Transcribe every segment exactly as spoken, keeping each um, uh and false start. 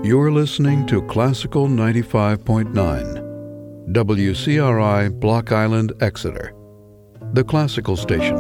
You're listening to Classical ninety-five point nine, W C R I, Block Island, Exeter, the classical station.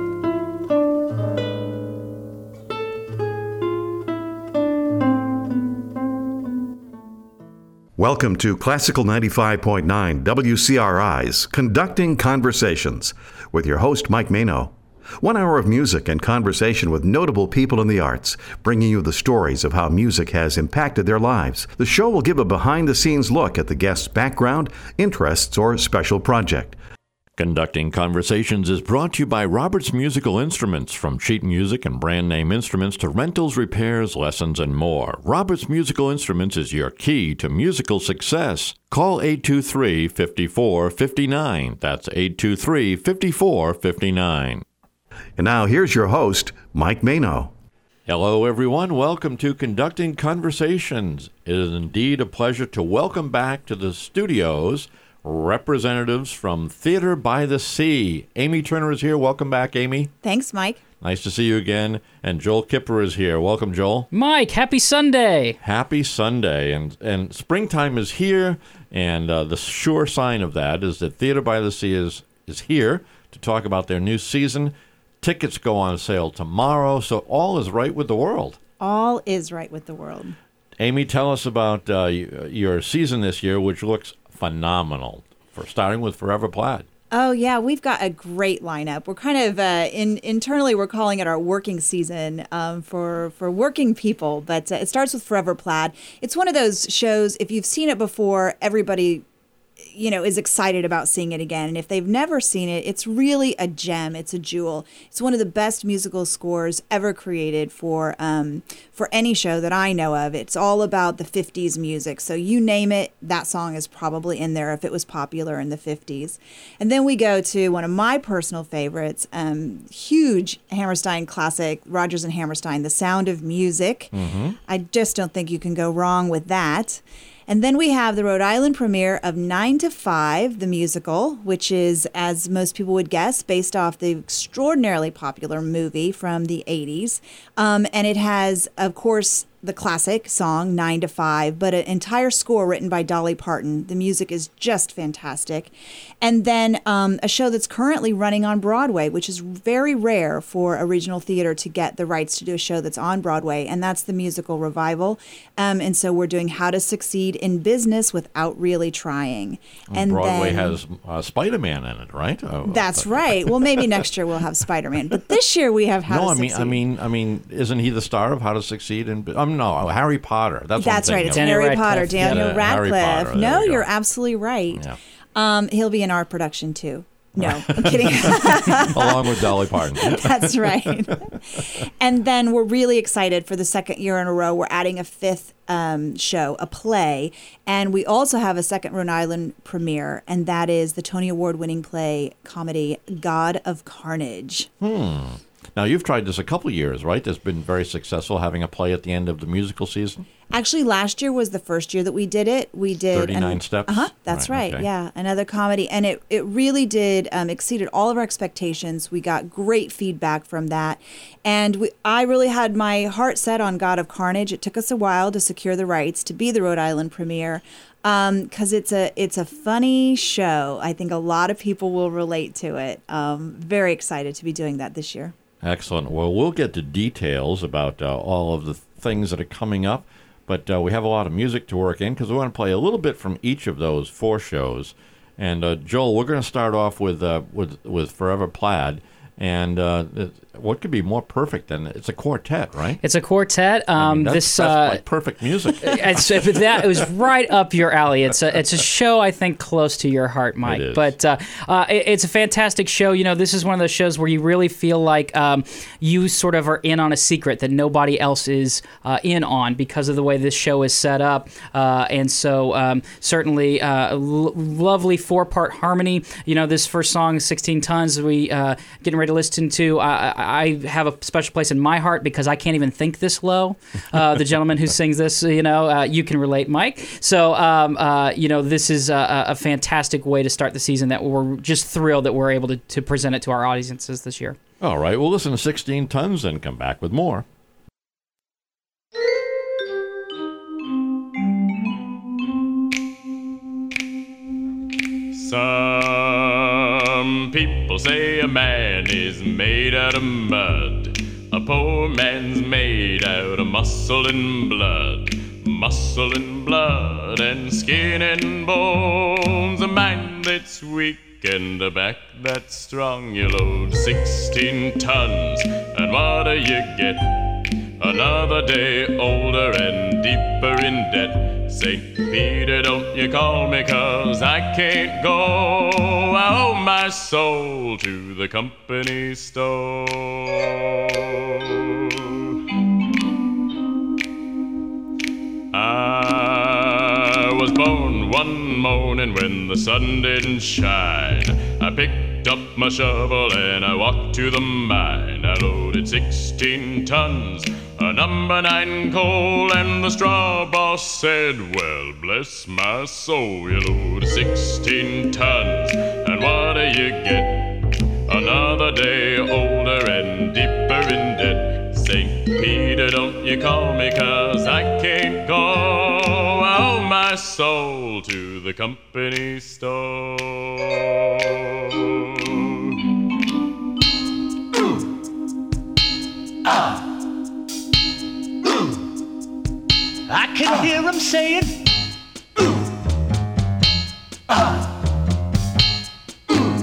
Welcome to Classical ninety-five point nine, W C R I's Conducting Conversations, with your host, Mike Mano. One hour of music and conversation with notable people in the arts, bringing you the stories of how music has impacted their lives. The show will give a behind-the-scenes look at the guest's background, interests, or special project. Conducting Conversations is brought to you by Roberts Musical Instruments, from sheet music and brand name instruments to rentals, repairs, lessons, and more. Roberts Musical Instruments is your key to musical success. Call eight two three, five four five nine. That's eight two three, five four five nine. And now here's your host, Mike Mano. Hello, everyone. Welcome to Conducting Conversations. It is indeed a pleasure to welcome back to the studios representatives from Theater by the Sea. Amy Turner is here. Welcome back, Amy. Thanks, Mike. Nice to see you again. And Joel Kipper is here. Welcome, Joel. Mike, happy Sunday. Happy Sunday. And and springtime is here, and uh, the sure sign of that is that Theater by the Sea is, is here to talk about their new season. Tickets go on sale tomorrow, so all is right with the world. All is right with the world. Amy, tell us about uh, your season this year, which looks phenomenal, for starting with Forever Plaid. Oh, yeah, we've got a great lineup. We're kind of, uh, in, internally, we're calling it our working season um, for, for working people, but uh, it starts with Forever Plaid. It's one of those shows, if you've seen it before, everybody you know, is excited about seeing it again. And if they've never seen it, it's really a gem. It's a jewel. It's one of the best musical scores ever created for um, for any show that I know of. It's all about the fifties music. So you name it, that song is probably in there if it was popular in the fifties. And then we go to one of my personal favorites, um, huge Hammerstein classic, Rodgers and Hammerstein, The Sound of Music. Mm-hmm. I just don't think you can go wrong with that. And then we have the Rhode Island premiere of Nine to Five, the musical, which is, as most people would guess, based off the extraordinarily popular movie from the eighties. Um, and it has, of course, the classic song, Nine to Five, but an entire score written by Dolly Parton. The music is just fantastic. And then um, a show that's currently running on Broadway, which is very rare for a regional theater to get the rights to do a show that's on Broadway, and that's the musical Revival. Um, and so we're doing How to Succeed in Business Without Really Trying. Well, and Broadway then, has uh, Spider-Man in it, right? Oh, that's right. Well, maybe next year we'll have Spider-Man, but this year we have How no, to I mean, Succeed. I mean, I mean, isn't he the star of How to Succeed in Business? Um, no, Harry Potter. That's, That's what I'm right. It's thinking Harry Daniel Potter, Radcliffe. Daniel Yeah, Radcliffe. Harry Potter. There No, we go. you're absolutely right. Yeah. Um, he'll be in our production too. No, I'm kidding. Along with Dolly Parton. That's right. And then we're really excited for the second year in a row. We're adding a fifth um, show, a play. And we also have a second Rhode Island premiere, and that is the Tony Award-winning play comedy God of Carnage. Hmm. Now, you've tried this a couple years, right? That's been very successful, having a play at the end of the musical season. Actually, last year was the first year that we did it. We did thirty-nine an, Steps? Uh-huh, that's Right, right. okay. Yeah, another comedy, and it it really did um, exceeded all of our expectations. We got great feedback from that, and we I really had my heart set on God of Carnage. It took us a while to secure the rights to be the Rhode Island premiere, because um, it's a it's a funny show. I think a lot of people will relate to it. Um, very excited to be doing that this year. Excellent. Well, we'll get to details about uh, all of the things that are coming up, but uh, we have a lot of music to work in because we want to play a little bit from each of those four shows. And uh, Joel, we're going to start off with uh, with with Forever Plaid. And uh, what could be more perfect than it's a quartet, right? It's a quartet. Um, I mean, that's, this that's uh, like perfect music. it's, that it was right up your alley. It's a it's a show I think close to your heart, Mike. It is. But uh, uh, it, it's a fantastic show. You know, this is one of those shows where you really feel like um, you sort of are in on a secret that nobody else is uh, in on because of the way this show is set up. Uh, and so um, certainly uh, l- lovely four part harmony. You know, this first song, sixteen tons, we uh, getting ready to listen to. Uh, I have a special place in my heart because I can't even think this low. Uh, the gentleman who sings this, you know, uh, you can relate, Mike. So, um, uh, you know, this is a, a fantastic way to start the season that we're just thrilled that we're able to, to present it to our audiences this year. All right, we'll listen to sixteen tons and come back with more. Some people say a man is made out of mud. A poor man's made out of muscle and blood. Muscle and blood and skin and bones. A mind that's weak and a back that's strong. You load sixteen tons, and what do you get? Another day older and deeper in debt. Saint Peter, don't you call me, 'cause I can't go. I owe my soul to the company store. I was born one morning when the sun didn't shine. I picked up my shovel and I walked to the mine. I loaded sixteen tons of number nine coal, and the straw boss said, well, bless my soul, you load sixteen tons, and what do you get? Another day older and deeper in debt. Saint Peter, don't you call me, 'cause I can't go. I owe my soul to the company store. Ooh. Ah. Ooh. I can ah. hear him saying, ooh. Ah. Ooh.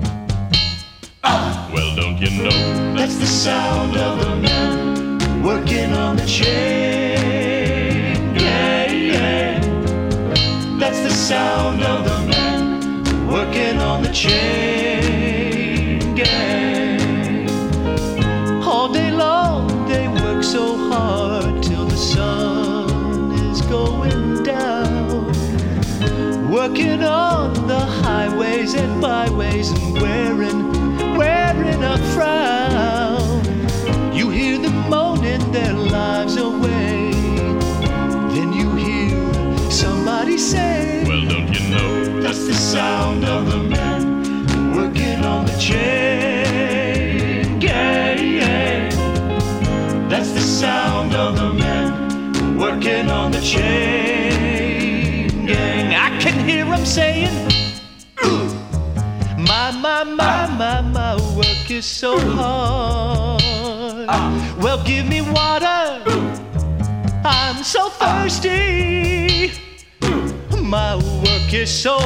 Ah. Well, don't you know that's the sound of the man working on the chain? Yeah, yeah. That's the sound of the man working on the chain gang. All day long they work so hard till the sun is going down, working on the highways and byways and wearing, wearing a frown. You hear them moaning their lives away, then you hear somebody say, well, don't you know that's the sound of the man working on the chain gang, yeah. That's the sound of the man working on the chain gang. I can hear him saying, ooh, my, my, my, my, my work is so hard. Well, give me water, I'm so thirsty. My work is so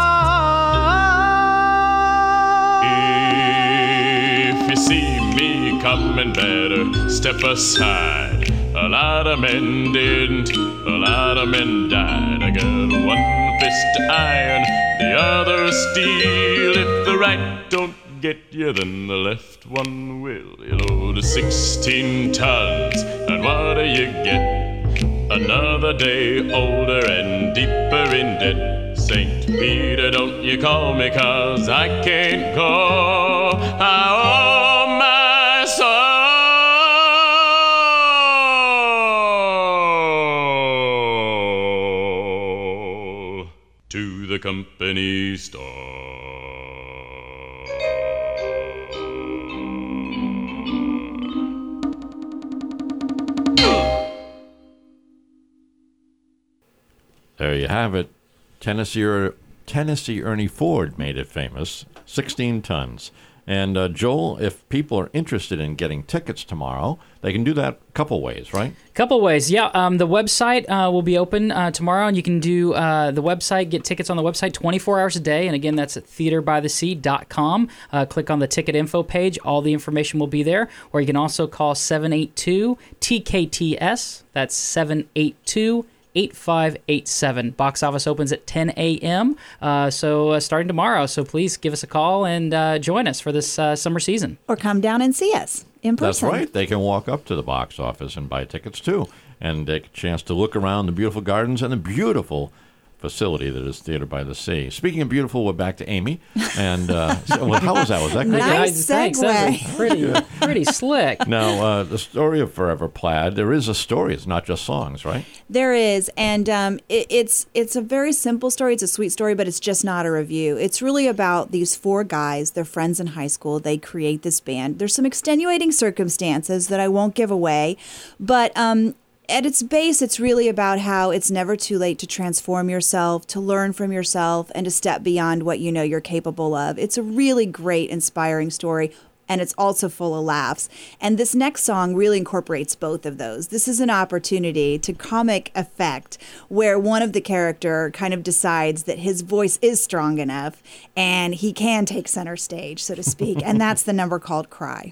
hard. If you see me coming, better step aside. A lot of men didn't, a lot of men died. I got one fist iron, the other steel. If the right don't get you, then the left one will. You load sixteen tons, and what do you get? Another day older and deeper in debt. Saint Peter, don't you call me, 'cause I can't go. I owe my soul to the company store. There you have it. Tennessee, Tennessee Ernie Ford made it famous, sixteen tons. And uh, Joel, if people are interested in getting tickets tomorrow, they can do that a couple ways, right? Couple ways, yeah. Um, the website uh, will be open uh, tomorrow, and you can do uh, the website, get tickets on the website twenty-four hours a day. And again, that's at theater by the sea dot com. Uh, click on the ticket info page. All the information will be there. Or you can also call seven eight two T K T S. That's seven eight two eight five eight seven. Box office opens at ten a.m. Uh, so uh, starting tomorrow. So please give us a call and uh, join us for this uh, summer season. Or come down and see us in person. That's right. They can walk up to the box office and buy tickets too, and take a chance to look around the beautiful gardens and the beautiful facility that is Theater by the Sea. Speaking of beautiful, we're back to Amy. And uh, so, well, how was that? Was that good? Nice Thanks. That was segue. pretty, pretty slick. Now, uh, the story of Forever Plaid, there is a story. It's not just songs, right? There is, and um, it, it's it's a very simple story. It's a sweet story, but it's just not a review. It's really about these four guys. They're friends in high school. They create this band. There's some extenuating circumstances that I won't give away, but um, at its base, it's really about how it's never too late to transform yourself, to learn from yourself, and to step beyond what you know you're capable of. It's a really great, inspiring story, and it's also full of laughs. And this next song really incorporates both of those. This is an opportunity to comic effect where one of the character kind of decides that his voice is strong enough and he can take center stage, so to speak. And that's the number called Cry.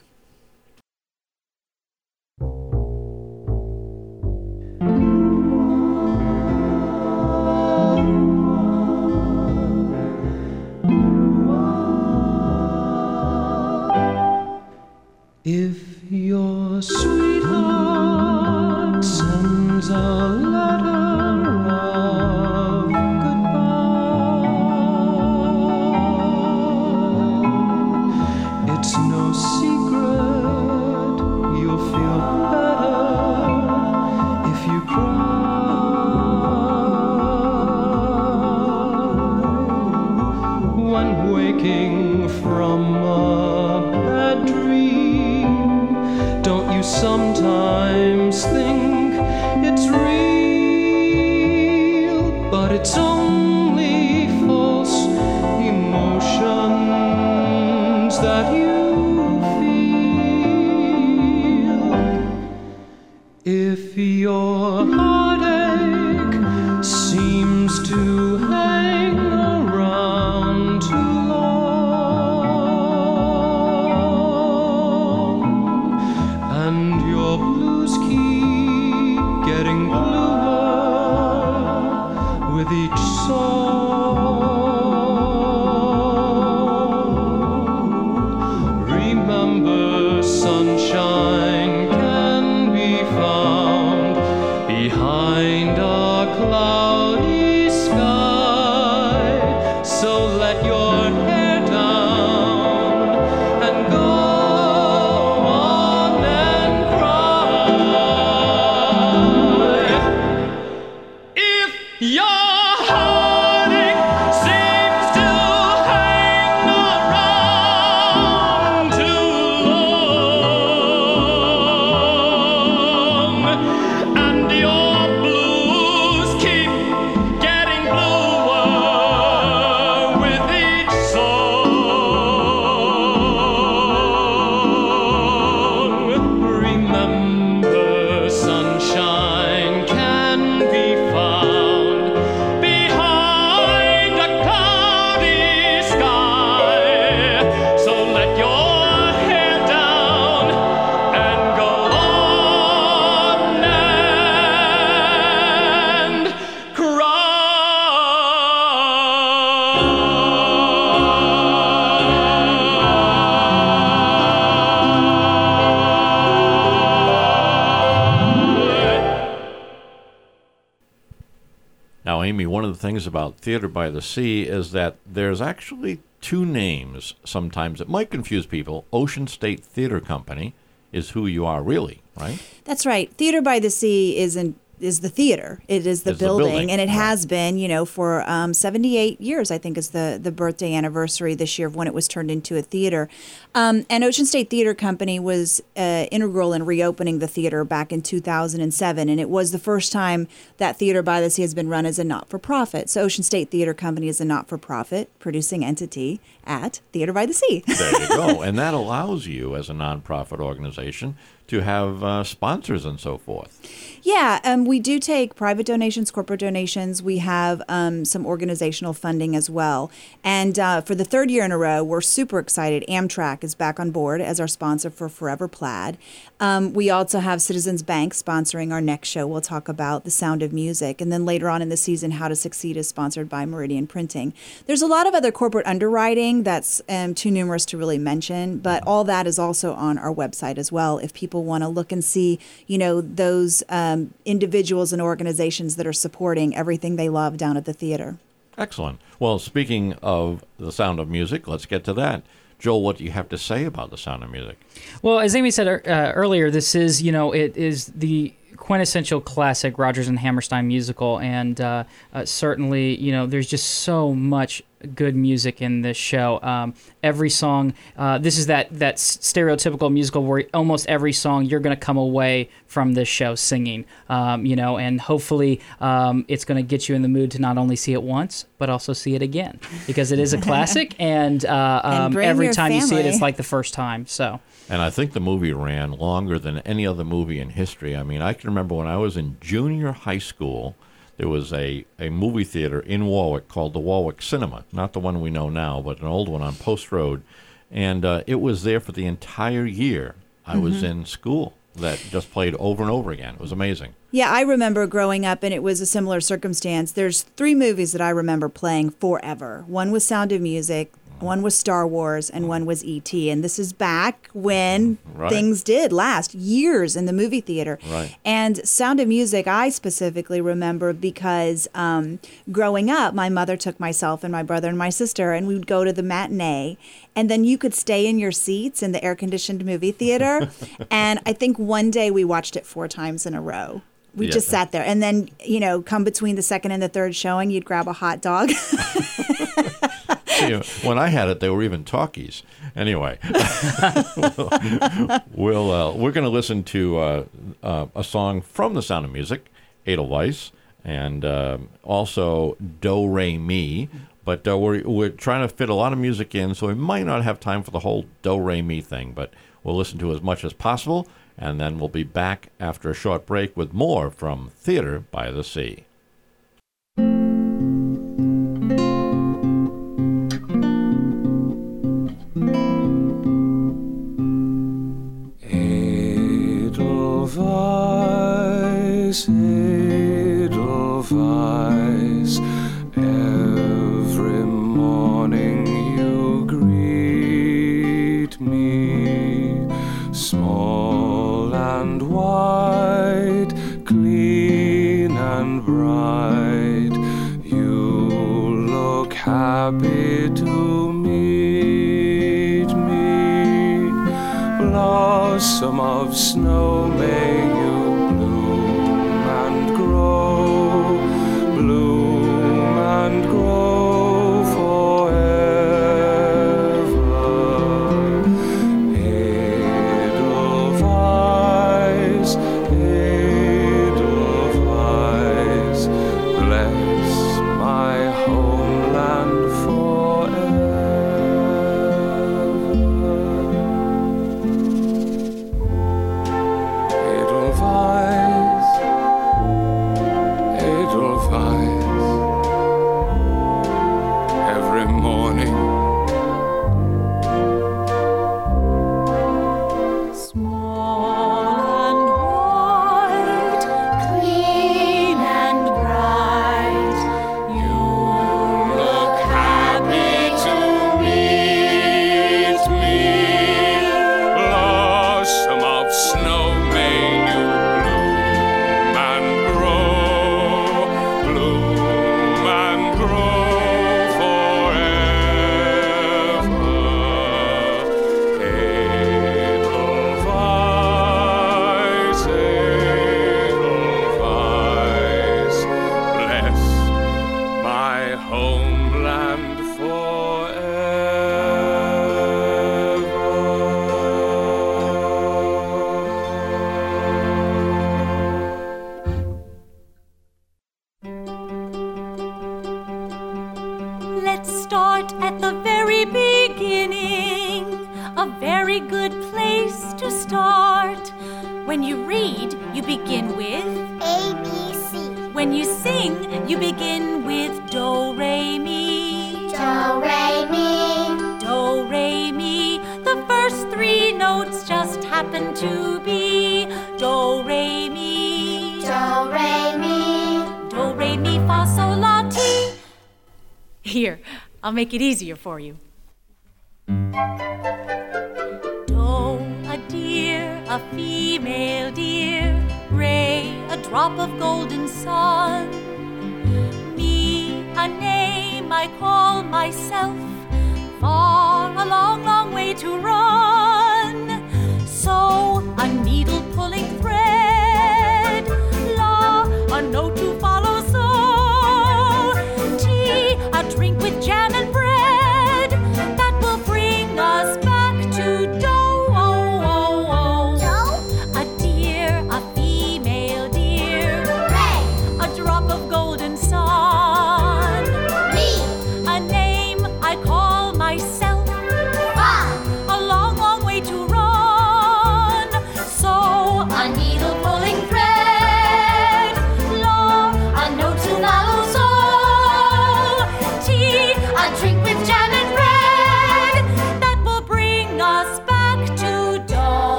If your sweetheart sends a letter of goodbye, it's no secret you'll feel better if you cry. When waking from a bad dream, don't you sometimes think it's real? But it's only false emotions that you feel. If your heartache seems to hang around too long, and your blues keep getting bluer with each song, remember sunshine can be found behind a cloudy sky. So let your hair down and go on and cry. If your heartache seems to hang around too long, and your blues keep getting bluer with each song, remember sunshine can be found behind a cloudy sky. So let your hair down and go on and cry. Now, Amy, one of the things about Theater by the Sea is that there's actually two names sometimes that might confuse people. Ocean State Theater Company is who you are really, right? That's right. Theater by the Sea is in, is the theater. It is the, Is the building, building, and it right. has been, you know, for um, seventy-eight years. I think is the the birthday anniversary this year of when it was turned into a theater. Um, and Ocean State Theater Company was uh, integral in reopening the theater back in two thousand seven, and it was the first time that Theater by the Sea has been run as a not-for-profit. So Ocean State Theater Company is a not-for-profit producing entity at Theater by the Sea. There you go. And that allows you, as a nonprofit organization, to have uh, sponsors and so forth. Yeah, um, we do take private donations, corporate donations. We have um, some organizational funding as well. And uh, for the third year in a row, we're super excited. Amtrak is back on board as our sponsor for Forever Plaid. Um, we also have Citizens Bank sponsoring our next show. We'll talk about The Sound of Music. And then later on in the season, How to Succeed is sponsored by Meridian Printing. There's a lot of other corporate underwriting that's um, too numerous to really mention, but all that is also on our website as well if people want to look and see, you know, those um, individuals and organizations that are supporting everything they love down at the theater. Excellent. Well, speaking of The Sound of Music, let's get to that. Joel, what do you have to say about The Sound of Music? Well, as Amy said uh, earlier, this is, you know, it is the quintessential classic Rodgers and Hammerstein musical, and uh, uh, certainly, you know, there's just so much good music in this show. Um, every song, uh, this is that that stereotypical musical where almost every song you're going to come away from this show singing, um, you know, and hopefully um, it's going to get you in the mood to not only see it once, but also see it again, because it is a classic, and, uh, um, and every time family. you see it, it's like the first time. So. And I think the movie ran longer than any other movie in history. I mean, I can remember when I was in junior high school, there was a, a movie theater in Warwick called the Warwick Cinema. Not the one we know now, but an old one on Post Road. And uh, it was there for the entire year I mm-hmm. was in school. That just played over and over again. It was amazing. Yeah, I remember growing up, and it was a similar circumstance. There's three movies that I remember playing forever. One was Sound of Music, one was Star Wars, and one was E T And this is back when right. things did last years in the movie theater. Right. And Sound of Music, I specifically remember because um, growing up, my mother took myself and my brother and my sister, and we would go to the matinee. And then you could stay in your seats in the air-conditioned movie theater. And I think one day we watched it four times in a row. We yeah. just sat there. And then, you know, come between the second and the third showing, you'd grab a hot dog. See, when I had it, they were even talkies. Anyway, we'll, uh, we're going to listen to uh, uh, a song from The Sound of Music, Edelweiss, and uh, also Do Re Mi. But uh, we're, we're trying to fit a lot of music in, so we might not have time for the whole Do Re Mi thing, but we'll listen to as much as possible, and then we'll be back after a short break with more from Theater by the Sea. Edelweiss, Edelweiss, every morning you greet me, small and white, clean and bright, you look happy to meet me. Blossom of snow, may you bloom and grow, bloom and grow forever. Edelweiss, Edelweiss, bless my homeland forever. Edelweiss, Edelweiss, every morning. Small and white, clean and bright, you look happy to meet me. Blossom of snow, may you bloom and grow, bloom and grow forever. Edelweiss, Edelweiss, bless my homeland forever. Let's start at the very beginning. A very good place to start. When you read, you begin with A, B, C. When you sing, you begin with Do, Re, Mi. Do, re, mi. Do, Re, Mi. The first three notes just happen to be Do, Re, Mi. Do, re, mi. Do, Re, Mi, Fa, Sol, La, Ti. Here, I'll make it easier for you. Do, a deer, a female deer. Re, a drop of golden sun. Mi, a name I call myself. Far, a long, long way to run. So, a needle pulling thread. La, a note to follow. So, tea, a drink with jam and bread.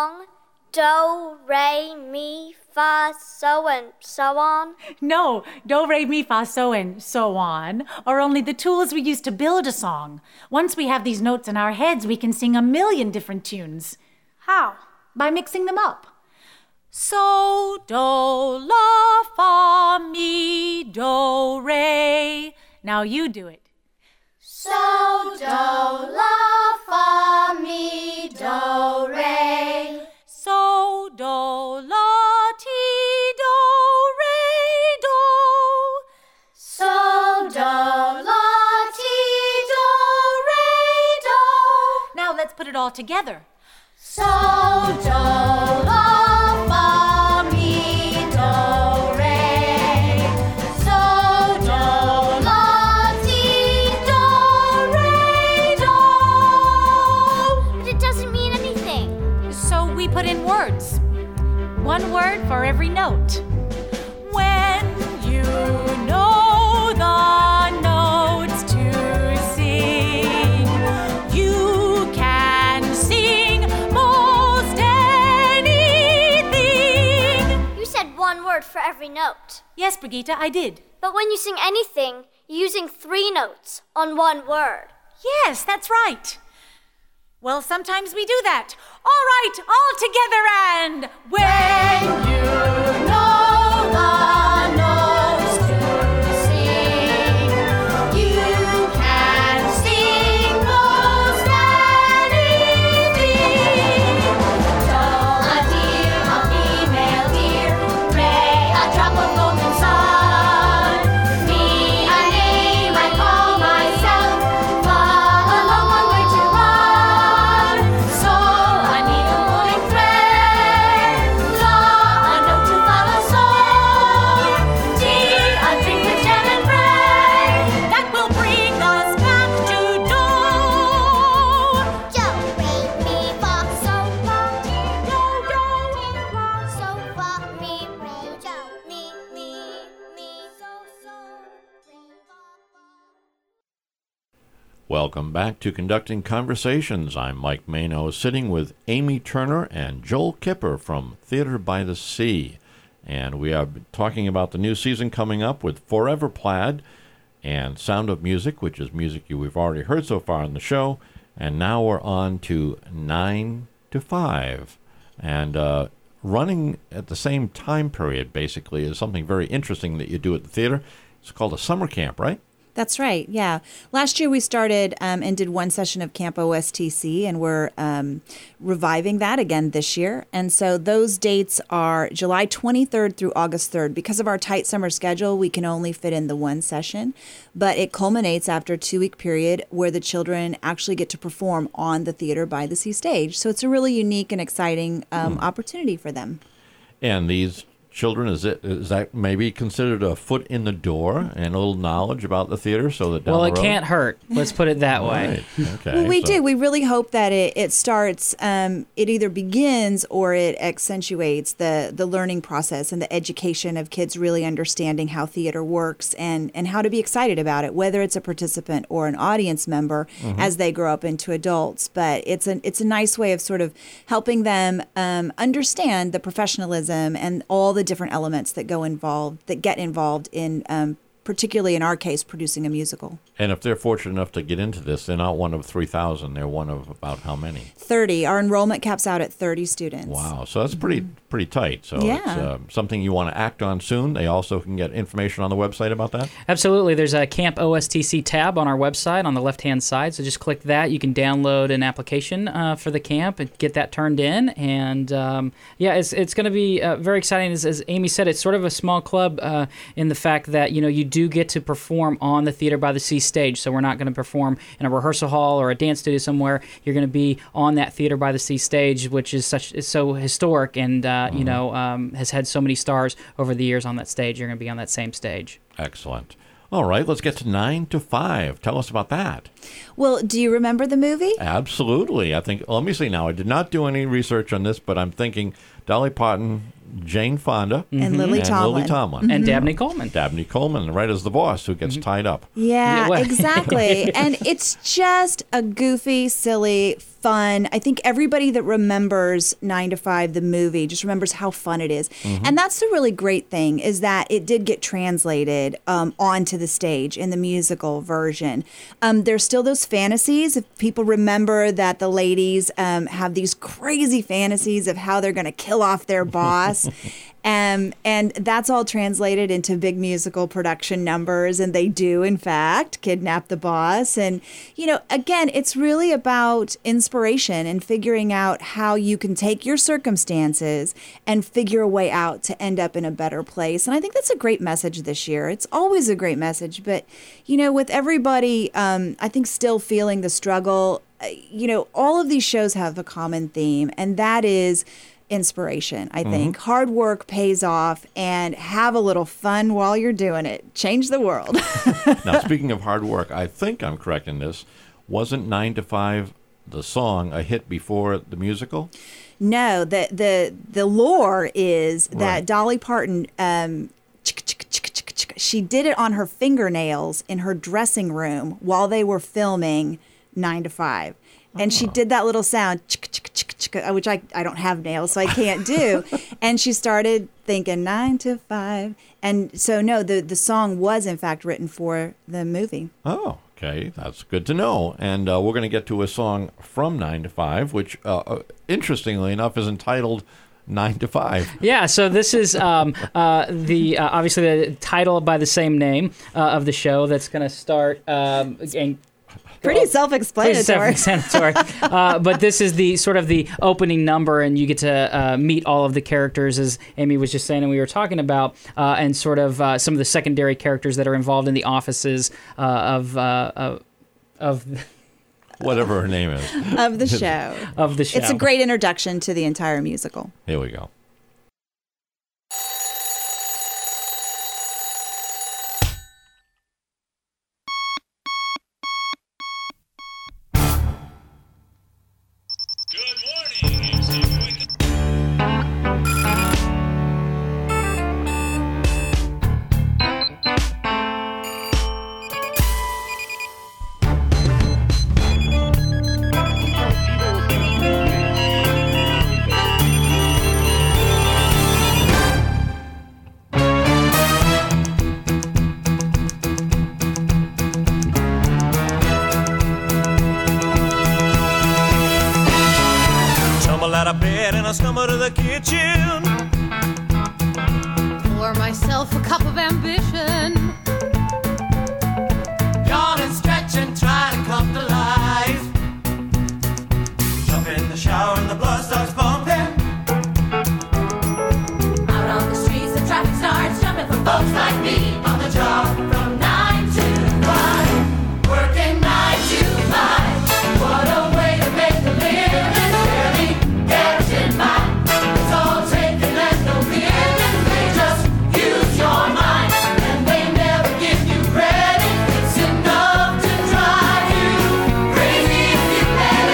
song? Do, re, mi, fa, so, and so on? No, do, re, mi, fa, so, and so on are only the tools we use to build a song. Once we have these notes in our heads, we can sing a million different tunes. How? By mixing them up. So, do, la, fa, mi, do, re. Now you do it. So, do, la, fa, mi, do, re. So, do, la, ti, do, re, do. So, do, la, ti, do, re, do. Now let's put it all together. So, do, la, fa, mi, do, re. So, do, la, ti, do, re, do. But it doesn't mean anything. So we put in words. One word for every note. When you know the notes to sing, you can sing most anything. You said one word for every note. Yes, Brigitte, I did. But when you sing anything, you're using three notes on one word. Yes, that's right. Well, sometimes we do that. All right, all together and when you know the notes to sing, you can sing most anything. Do, a deer, a female deer, re, a drop of golden sun, mi, a name I call myself, fa, a long, long way to run. So, a needle pulling thread, la, a note to follow, so, ti, a drink with jam and bread, that will bring us back to do. Do, re, mi, fa, so, fa, ti, do, do, fa, so, fa, mi, re, do, mi, mi, mi, so, so, re, fa, fa. Welcome back to Conducting Conversations. I'm Mike Mano, sitting with Amy Turner and Joel Kipper from Theater by the Sea. And we are talking about the new season coming up with Forever Plaid and Sound of Music, which is music you we've already heard so far on the show. And now we're on to nine to five. And uh, running at the same time period, basically, is something very interesting that you do at the theater. It's called a summer camp, right? That's right. Yeah. Last year we started um, and did one session of Camp O S T C, and we're um, reviving that again this year. And so those dates are July twenty-third through August third. Because of our tight summer schedule, we can only fit in the one session, but it culminates after a two-week period where the children actually get to perform on the Theater by the Sea stage. So it's a really unique and exciting um, Hmm. opportunity for them. And these children, is it is that maybe considered a foot in the door and a little knowledge about the theater, so that down Well, the it road? can't hurt. Let's put it that way. Right. Okay. Well, we so- do. We really hope that it, it starts, um, it either begins or it accentuates the, the learning process and the education of kids really understanding how theater works and, and how to be excited about it, whether it's a participant or an audience member Mhm. as they grow up into adults. But it's a, it's a nice way of sort of helping them um, understand the professionalism and all the different elements that go involved, that get involved in, um, particularly in our case, producing a musical. And if they're fortunate enough to get into this, they're not one of three thousand. They're one of about how many? thirty. Our enrollment caps out at thirty students. Wow. So that's pretty pretty tight. So Yeah. it's uh, something you want to act on soon. They also can get information on the website about that. Absolutely. There's a Camp O S T C tab on our website on the left-hand side. So just click that. You can download an application uh, for the camp and get that turned in. And um, yeah, it's it's going to be uh, very exciting. As, as Amy said, it's sort of a small club uh, in the fact that, you know, you do get to perform on the Theater by the Sea stage. So we're not going to perform in a rehearsal hall or a dance studio somewhere. You're going to be on that Theater by the Sea stage, which is such is so historic and uh, you know um, has had so many stars over the years on that stage. You're going to be on that same stage. Excellent. All right, let's get to nine to five. Tell us about that. Well, do you remember the movie? Absolutely. I think, let me see now. I did not do any research on this, but I'm thinking Dolly Parton Jane Fonda And Lily Tomlin. Lily Tomlin. And Dabney Coleman. Dabney Coleman, right as the boss who gets tied up. Yeah, Yeah, well- exactly. And it's just a goofy, silly, fun. I think everybody that remembers nine to five, the movie, just remembers how fun it is. And that's the really great thing, is that it did get translated um, onto the stage in the musical version. Um, there's still those fantasies. If people remember that the ladies um, have these crazy fantasies of how they're going to kill off their boss. Um, and that's all translated into big musical production numbers. And they do, in fact, kidnap the boss. And, you know, again, it's really about inspiration and figuring out how you can take your circumstances and figure a way out to end up in a better place. And I think that's a great message this year. It's always a great message. But, you know, with everybody, um, I think, still feeling the struggle, uh, you know, all of these shows have a common theme, and that is inspiration. I think hard work pays off, and have a little fun while you're doing it. Change the world. Now, speaking of hard work, I think I'm correct in this. Wasn't nine to five, the song, a hit before the musical? No, the the the lore is that Right. Dolly Parton, um, chicka, chicka, chicka, chicka, chicka, she did it on her fingernails in her dressing room while they were filming Nine to Five, and she did that little sound, chicka, chicka, chicka, chicka, which I I don't have nails, so I can't do. And she started thinking nine to five, and so no, the the song was in fact written for the movie. Oh, okay. That's good to know. And uh, we're going to get to a song from nine to five, which, uh, uh, interestingly enough, is entitled nine to five. Yeah, so this is um, uh, the uh, obviously the title by the same name uh, of the show that's going to start. Um, and Pretty Pretty self-explanatory. self-explanatory. uh, but this is the sort of the opening number, and you get to uh, meet all of the characters, as Amy was just saying, and we were talking about, uh, and sort of uh, some of the secondary characters that are involved in the offices uh, of uh, of of Whatever her name is. Of the show. of the show. It's a great introduction to the entire musical. Here we go. Tumble out of bed and I stumble to the kitchen. Pour myself a cup of ambition. Yawn and stretch and try to come to life. Jump in the shower and the blood starts pumping. Out on the streets, the traffic starts jumping for folks like me on the job from nine to five. Working nine to five. What a way to make a living. Barely getting by. It's all taken and no giving. They just use your mind and they never give you credit. It's enough to drive you crazy if you let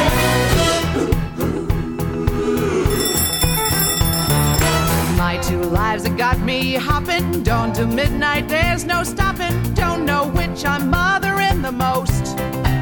it. My two lives that got me hopping. Dawn to midnight, there's no stopping. Don't know which I'm mothering the most.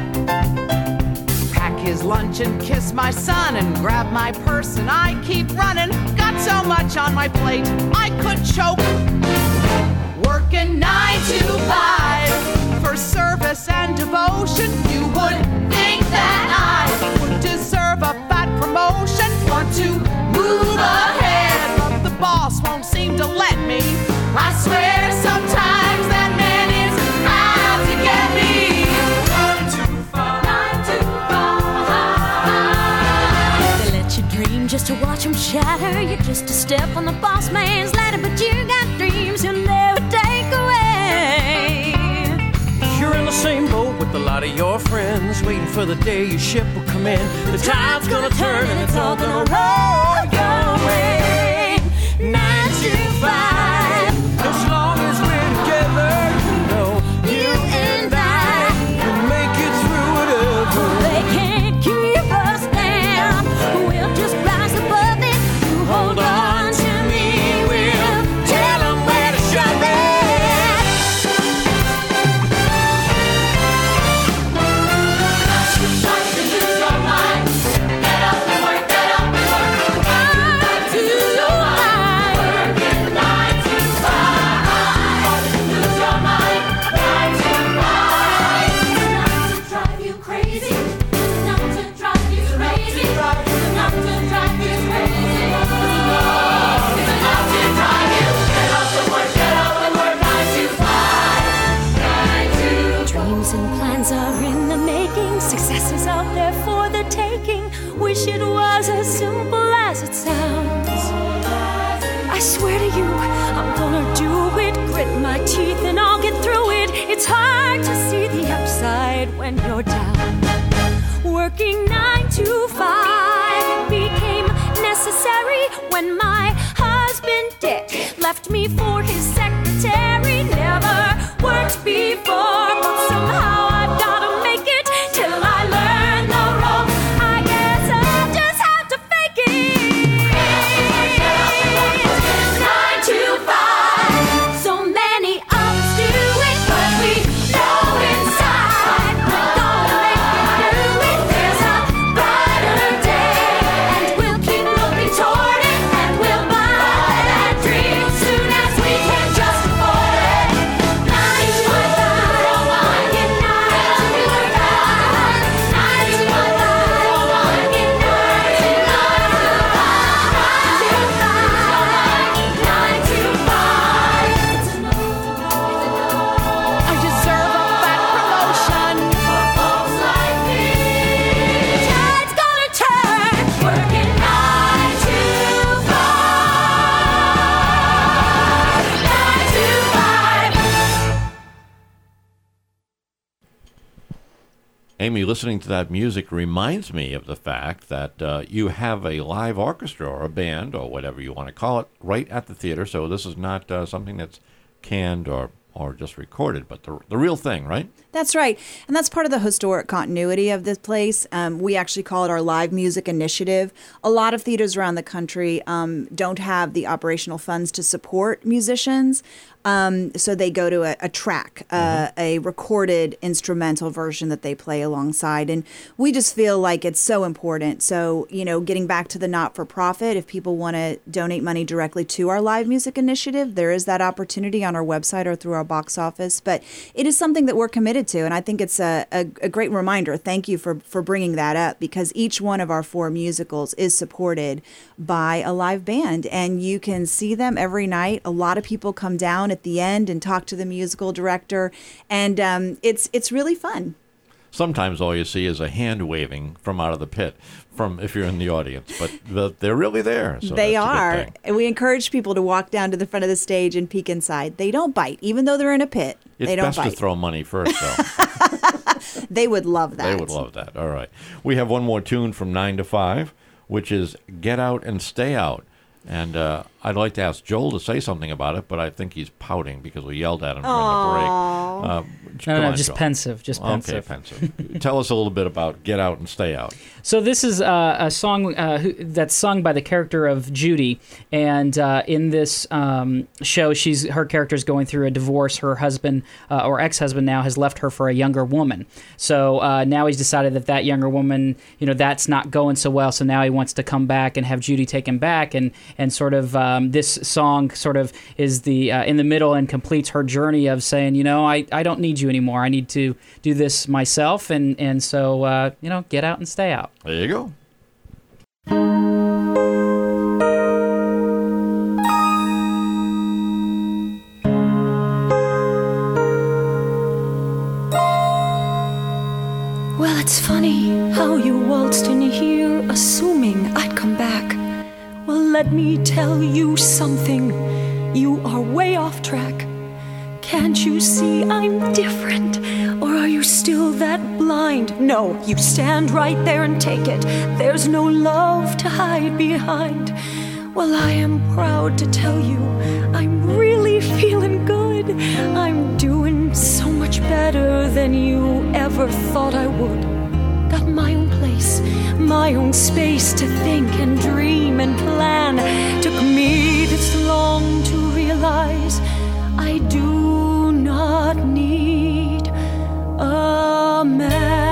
Pack his lunch and kiss my son and grab my purse and I keep running. Got so much on my plate, I could choke. Working nine to five for service and devotion. You would think that I would deserve a fat promotion. Want to move ahead, but the boss won't seem to let me. I swear sometimes that man is out to get me. Nine to five. Nine to five. They let you dream just to watch them shatter. You're just a step on the boss man's ladder, but you got dreams he'll never take away. You're in the same boat with a lot of your friends, waiting for the day your ship will come in. The tide's gonna turn and it's all gonna roll your way. Nine to five. As long as we're together, you know, you and I can make it through whatever. They can't keep us down. We'll just rise above it. You hold on to me. Success is out there for the taking. Wish it was as simple as it sounds. I swear to you, I'm gonna do it. Grit my teeth and I'll get through it. It's hard to see the upside when you're down. Working nine to five became necessary when my husband Dick left me for his secretary. Never worked before, but somehow I've gotta make it till I learn the ropes. I guess I'll just have to fake it. Nine to five. So many of us do it, but we know inside we're gonna make it through it. There's a brighter day, and we'll keep looking toward it, and we'll buy that dream soon as we can just afford it. Nine to five, get nine to five, nine to five, get nine to five, nine to five. I deserve a fat promotion for folks like me. Tide's gonna turn, working nine to five, nine to five. Amy, listening to that music reminds me of the fact that uh, you have a live orchestra or a band or whatever you want to call it right at the theater. So this is not uh, something that's canned or, or just recorded, but the, the real thing, right? That's right. And that's part of the historic continuity of this place. Um, we actually call it our live music initiative. A lot of theaters around the country um, don't have the operational funds to support musicians. Um, so they go to a, a track, uh, a recorded instrumental version that they play alongside. And we just feel like it's so important. So, you know, getting back to the not-for-profit, if people want to donate money directly to our live music initiative, there is that opportunity on our website or through our box office. But it is something that we're committed to. And I think it's a, a, a great reminder. Thank you for, for bringing that up, because each one of our four musicals is supported by a live band. And you can see them every night. A lot of people come down at the end and talk to the musical director, and um, it's it's really fun. Sometimes all you see is a hand waving from out of the pit, from if you're in the audience, but the, they're really there. So they that's a good are. thing. And we encourage people to walk down to the front of the stage and peek inside. They don't bite, even though they're in a pit. It's they don't best bite. to throw money first, though. They would love that. They would love that. All right. We have one more tune from nine to five, which is Get Out and Stay Out. And uh, I'd like to ask Joel to say something about it, but I think he's pouting because we yelled at him during the break. Uh, No, come no, on, just Joel. pensive, just pensive. Okay, pensive. Tell us a little bit about Get Out and Stay Out. So this is uh, a song uh, who, that's sung by the character of Judy, and uh, in this um, show, she's her character is going through a divorce. Her husband uh, or ex-husband now has left her for a younger woman. So uh, now he's decided that that younger woman, you know, that's not going so well. So now he wants to come back and have Judy take him back, and and sort of um, this song sort of is the uh, in the middle and completes her journey of saying, you know, I, I don't need you anymore. I need to do this myself, and and so uh, you know, get out and stay out. There you go. Well, it's funny how you waltzed in here, assuming I'd come back. Well, let me tell you something. You are way off track. Can't you see I'm different? Or are you still that blind? No, you stand right there and take it. There's no love to hide behind. Well, I am proud to tell you I'm really feeling good. I'm doing so much better than you ever thought I would. Got my own place, my own space to think and dream and plan. Took me this long to realize I do not need a man.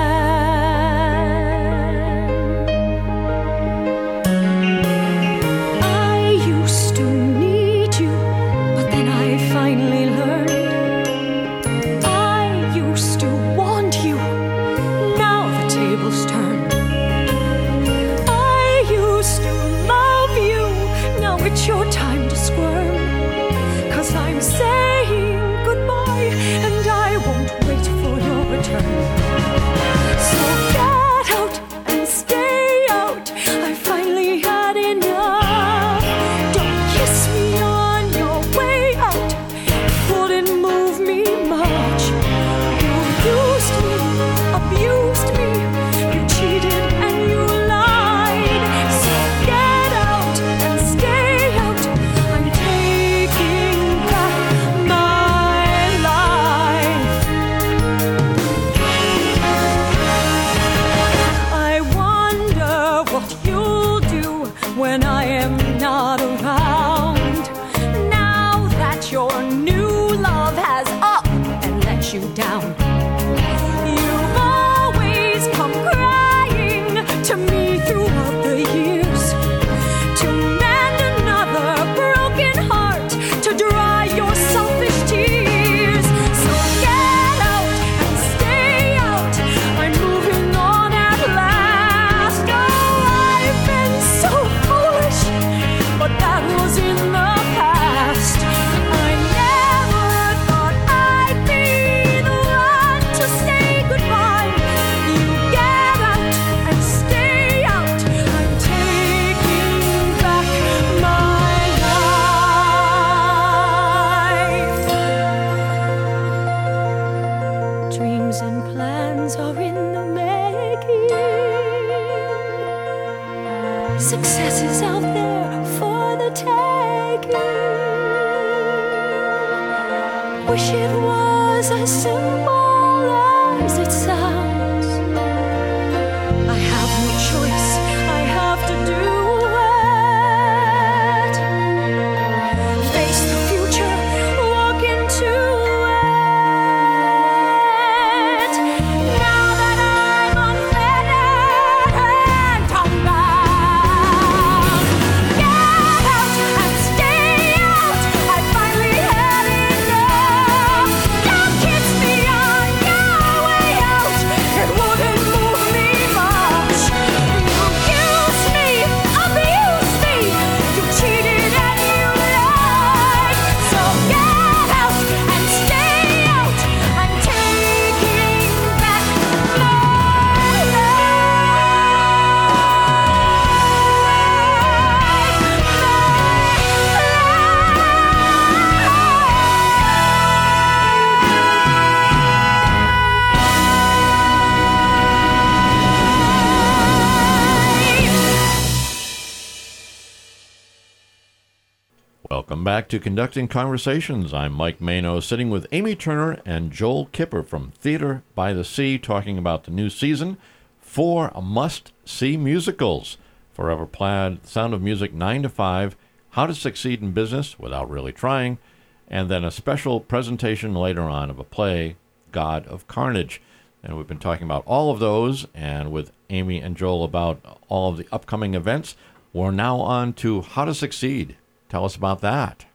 I used to need you, but then I finally learned. I used to want you, now the tables turn. I used to love you, now it's your time to squirm. 'Cause I'm saying goodbye, and I won't wait for your return. So get Success is out there for the taking. Wish it was as simple as it sounds. I have no choice, I have to do it. Face the future, walk into it. Now that I'm unfettered and homebound, get out and stay out. I finally had enough. Don't kiss me on your way out. It wouldn't move me much. You used me, abused me. You cheated and you lied. So get out and stay out. I'm taking back my Welcome back to Conducting Conversations. I'm Mike Mano, sitting with Amy Turner and Joel Kipper from Theater by the Sea, talking about the new season, four must-see musicals: Forever Plaid, Sound of Music nine to five, How to Succeed in Business Without Really Trying, and then a special presentation later on of a play, God of Carnage. And we've been talking about all of those, and with Amy and Joel about all of the upcoming events. We're now on to How to Succeed. Tell us about that.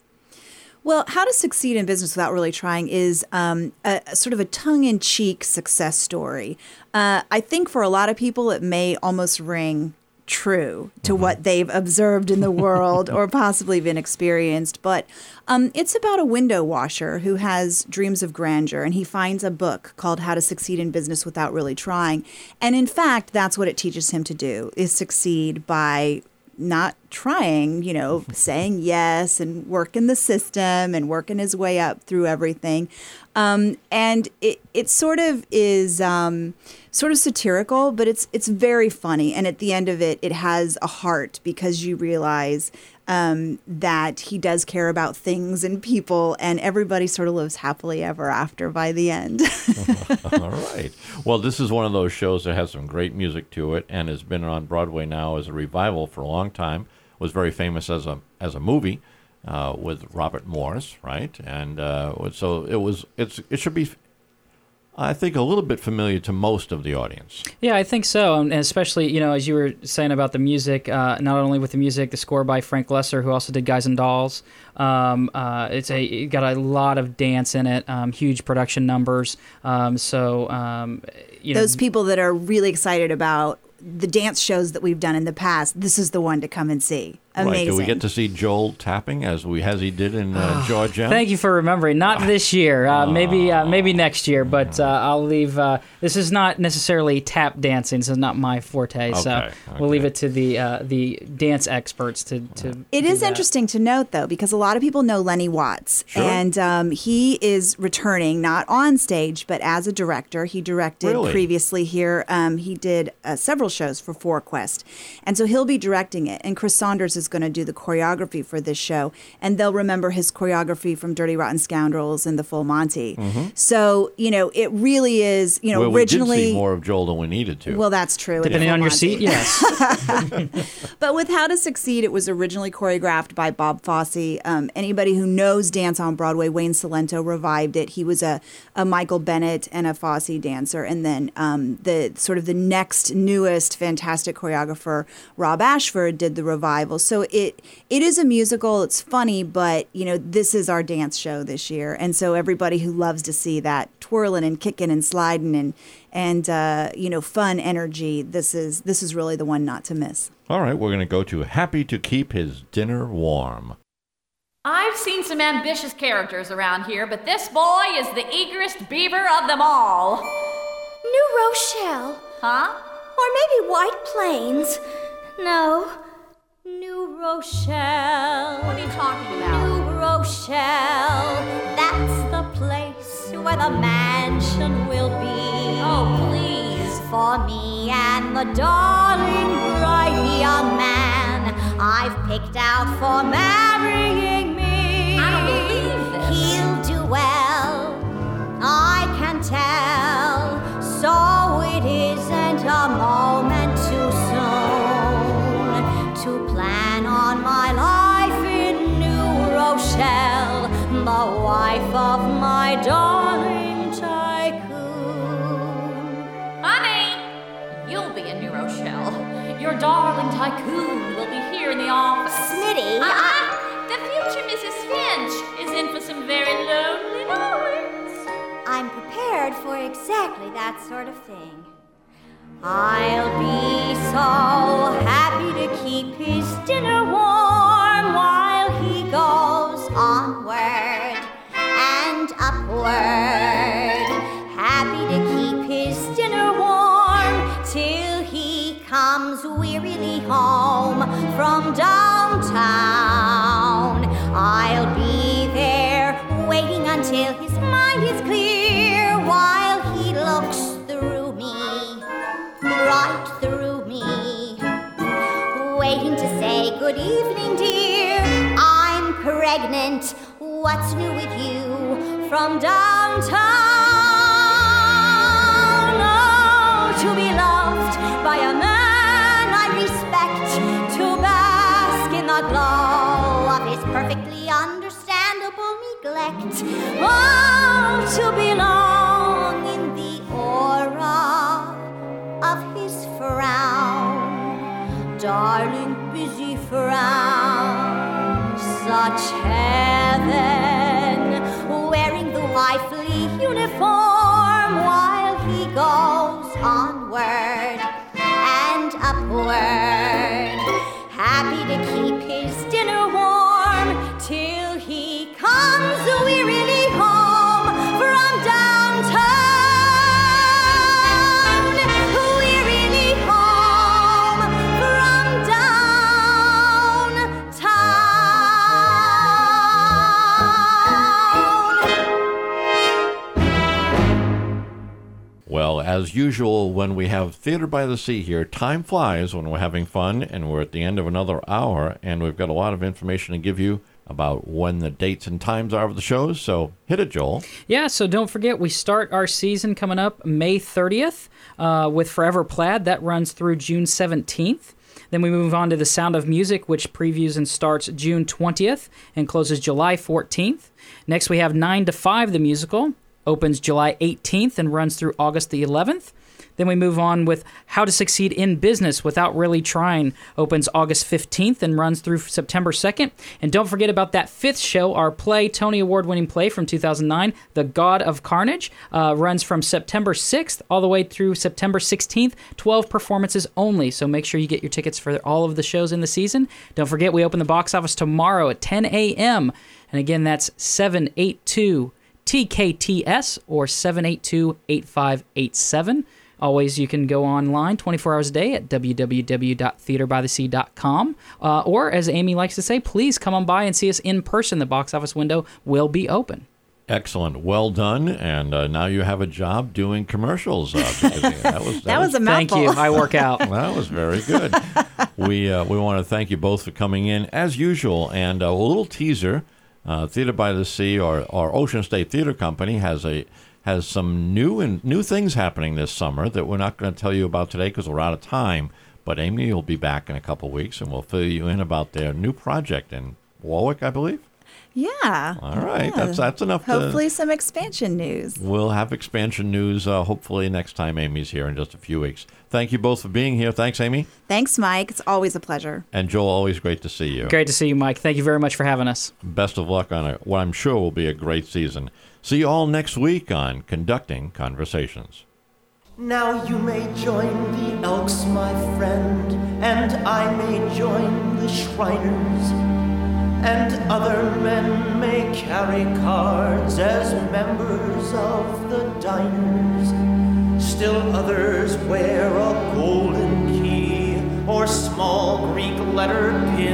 Well, How to Succeed in Business Without Really Trying is um, a, a sort of a tongue-in-cheek success story. Uh, I think for a lot of people, it may almost ring true to mm-hmm. what they've observed in the world or possibly been experienced. But um, it's about a window washer who has dreams of grandeur, and he finds a book called How to Succeed in Business Without Really Trying. And in fact, that's what it teaches him to do, is succeed by not trying, you know, saying yes and working the system and working his way up through everything. Um, and it, it sort of is um, sort of satirical, but it's it's very funny. And at the end of it, it has a heart because you realize um, that he does care about things and people, and everybody sort of lives happily ever after by the end. All right. Well, this is one of those shows that has some great music to it and has been on Broadway now as a revival for a long time. Was very famous as a as a movie uh, with Robert Morris, right? And uh, so it was. It's it should be, I think, a little bit familiar to most of the audience. Yeah, I think so, and especially, you know, as you were saying about the music, uh, not only with the music, the score by Frank Lesser, who also did Guys and Dolls. Um, uh, it's a it got a lot of dance in it, um, huge production numbers. Um, so, um, you know, those people that are really excited about the dance shows that we've done in the past, this is the one to come and see. Amazing. Right. Do we get to see Joel tapping as we as he did in uh, Georgia? Thank you for remembering. Not this year. Uh, maybe uh, maybe next year. But uh, I'll leave. Uh, this is not necessarily tap dancing. This is not my forte. Okay, so okay. we'll leave it to the uh, the dance experts to. to it do is that. interesting to note, though, because a lot of people know Lenny Watts, Sure. and um, he is returning not on stage but as a director. He directed Really? previously here. Um, he did uh, several shows for Four Quest, and so he'll be directing it. And Chris Saunders is going to do the choreography for this show, and they'll remember his choreography from Dirty Rotten Scoundrels and The Full Monty. Mm-hmm. So, you know, it really is, you know, well, originally... we did see more of Joel than we needed to. Well, that's true. Depending in on Full your Monty. seat, yes. But with How to Succeed, it was originally choreographed by Bob Fosse. Um, anybody who knows dance on Broadway, Wayne Cilento revived it. He was a, a Michael Bennett and a Fosse dancer. And then um, the sort of the next newest fantastic choreographer, Rob Ashford, did the revival. So it it is a musical. It's funny, but, you know, this is our dance show this year. And so everybody who loves to see that twirling and kicking and sliding and, and uh, you know, fun energy, this is this is really the one not to miss. All right, we're going to go to Happy to Keep His Dinner Warm. I've seen some ambitious characters around here, but this boy is the eagerest beaver of them all. New Rochelle. Huh? Or maybe White Plains. No. New Rochelle. What are you talking about? New Rochelle. That's the place where the mansion will be. Oh, please. For me and the darling bride. young man I've picked out for marrying me. I don't believe this. He'll do well, I can tell. So it isn't a moment too soon to plan on my life in New Rochelle, the wife of my darling tycoon. Honey, you'll be in New Rochelle. Your darling tycoon will be here in the office. Smitty, uh, I- The future Missus Finch is in for some very lonely nights. I'm prepared for exactly that sort of thing. I'll be so happy to keep his dinner warm while he goes onward and upward. Happy to keep his dinner warm till he comes wearily home from downtown. I'll be there waiting until his mind is clear while he looks through me, right through me, waiting to say good evening, dear. I'm pregnant. What's new with you from downtown? Oh, to be loved by a man I respect, to bask in the glow of his perfectly understandable neglect. Oh, to belong in the aura of his frown, darling, busy frown, such heaven, wearing the wifely uniform while he goes onward and upward, happy to keep his dinner warm till he comes wearily home from downtown, wearily home from downtown. Well, as usual, when we have Theater by the Sea here, time flies when we're having fun, and we're at the end of another hour, and we've got a lot of information to give you about when the dates and times are of the shows. So hit it, Joel. Yeah, so don't forget, we start our season coming up May thirtieth uh, with Forever Plaid. That runs through June seventeenth. Then we move on to The Sound of Music, which previews and starts June twentieth and closes July fourteenth. Next, we have nine to five, the musical. Opens July eighteenth and runs through August the eleventh. Then we move on with How to Succeed in Business Without Really Trying. Opens August fifteenth and runs through September second. And don't forget about that fifth show, our play, Tony Award-winning play from two thousand nine, The God of Carnage. Uh, runs from September sixth all the way through September sixteenth. twelve performances only, so make sure you get your tickets for all of the shows in the season. Don't forget, we open the box office tomorrow at ten a.m. And again, that's seven eight two T K T S or seven eight two, eight five eight seven. Always, you can go online twenty-four hours a day at w w w dot theater by the sea dot com. Uh, or, as Amy likes to say, please come on by and see us in person. The box office window will be open. Excellent. Well done. And uh, now you have a job doing commercials. Uh, because, uh, that was, that, That was a Thank mouthful. you. I work out. That was very good. we uh, we want to thank you both for coming in, as usual. And uh, a little teaser, uh, Theater by the Sea, or, or Ocean State Theater Company, has a has some new and new things happening this summer that we're not going to tell you about today because we're out of time. But Amy will be back in a couple of weeks, and we'll fill you in about their new project in Warwick, I believe. Yeah. All right. Yeah. That's that's enough. Hopefully to, some expansion news. We'll have expansion news uh, hopefully next time Amy's here in just a few weeks. Thank you both for being here. Thanks, Amy. Thanks, Mike. It's always a pleasure. And Joel, always great to see you. Great to see you, Mike. Thank you very much for having us. Best of luck on a, what I'm sure will be a great season. See you all next week on Conducting Conversations. Now you may join the Elks, my friend, and I may join the Shriners, and other men may carry cards as members of the diners. Still others wear a golden key or small Greek letter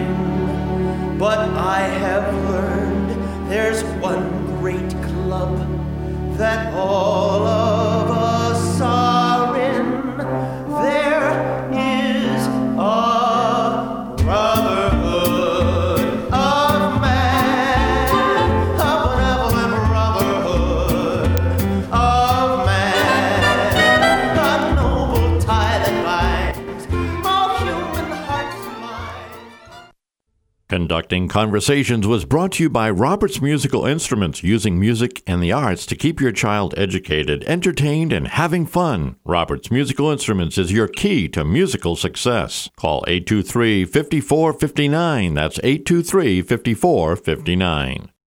pin. But I have learned there's one great club that all of us are in. There is a Conducting Conversations was brought to you by Roberts Musical Instruments, using music and the arts to keep your child educated, entertained, and having fun. Roberts Musical Instruments is your key to musical success. Call eight two three, five four five nine. That's eight two three, five four five nine.